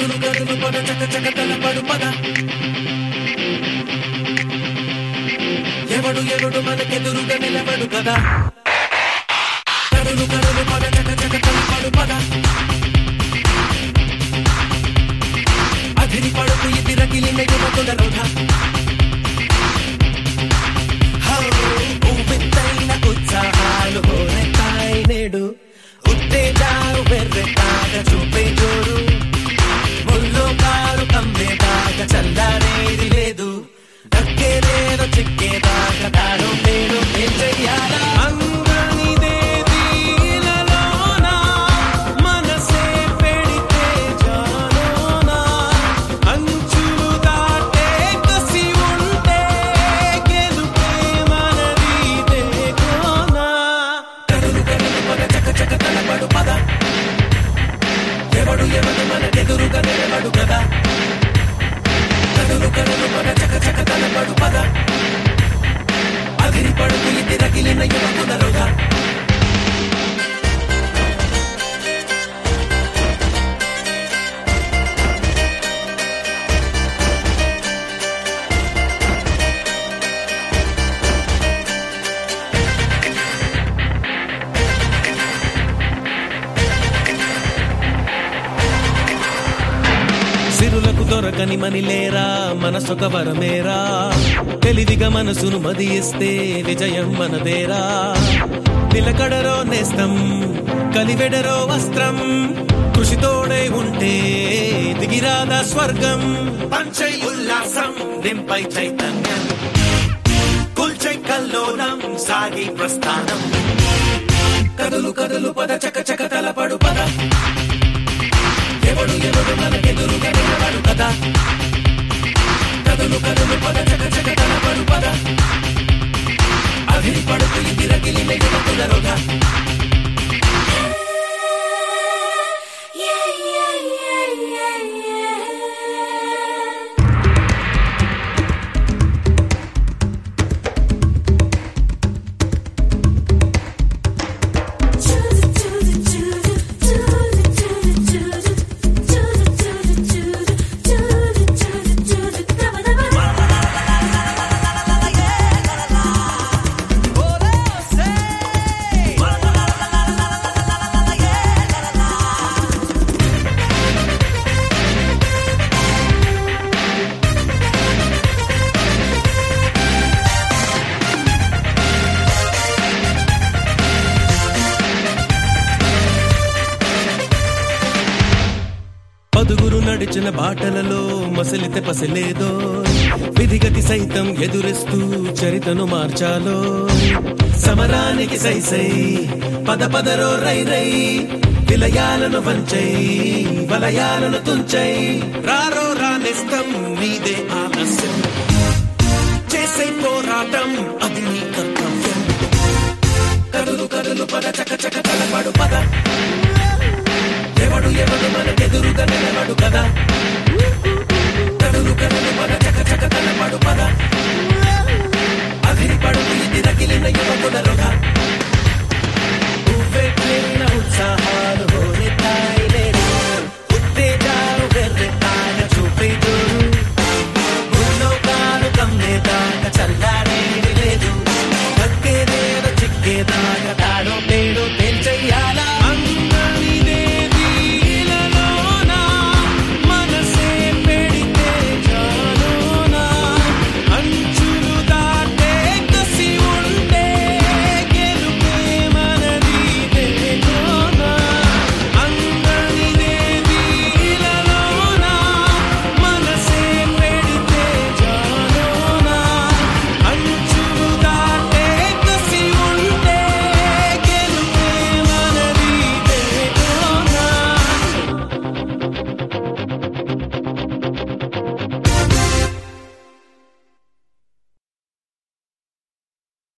కదులు కదులు పద చక చక తలపడు పద ఎవడు ఎవడు మనకెదురుగా నిలబడు కదా కదులు కదులు పద చక చక తలపడు పద అధిరి పడుకు ఇది రగిలిన యువకుల రౌఢ ఉవ్వెత్తైన ఉత్సాహాలు హోరెత్తాయి నేడు ఉత్తేజాలు వెర్రెత్తాక చూపే జోడు ముల్లో కారు కమ్మేదాకా చల్లారేది లేదు దక్కేదేదో చిక్కేదాకా తాను నేను ఏం చెయ్యాలా ఎవడు ఎవడు మనకెదురుగా నిలబడు కదా కదులు కదులు పద చక చక తలపడు పద అదిరి పడుకు ఇది రగిలిన యువకుల రౌఢ సిరులకు దొరకని మనిలేరా మనసొక వరమేరా తెలివిగా మనసును మదియిస్తే విజయం మనదేరా నిలకడరో నేస్తం కలివెడరో వస్త్రం కృషితోడే ఉంటే దిగిరాదా స్వర్గం పంచై ఉల్లాసం నింపై చైతన్యం కుల్చై కల్లోలం సాగి ప్రస్థానం కదులు కదులు పద చక చక తలపడు పద ఎవడు ఎవడు మనకెదురుగా నిలబడు కదా కదులు కదులు పద చక చక తలపడు పద అధిరి పడుకు ఇది రగిలిన యువకుల రౌఢ పదుగురు నడిచిన బాటలలో మసలితే పసలేదో విధిగతి సైతం ఎదురిస్తూ చరితను మార్చాలో సమరానికి సై సై పద పదరో రై రై విలయాలను వంచై వలయాలను తుంచై రారో రానిస్తం నీదే ఆలస్యం చేసే పోరాటం అది నీ కర్తవ్యం కదులు కదులు పద చక చక తలపడు పద ఎవడు ఎవడు మనకెదురుగా నిలబడు కదా కదులు కదులు పద చక చక తలపడు పద అదిరి పడుకు ఇది రగిలిన యువకుల రౌఢ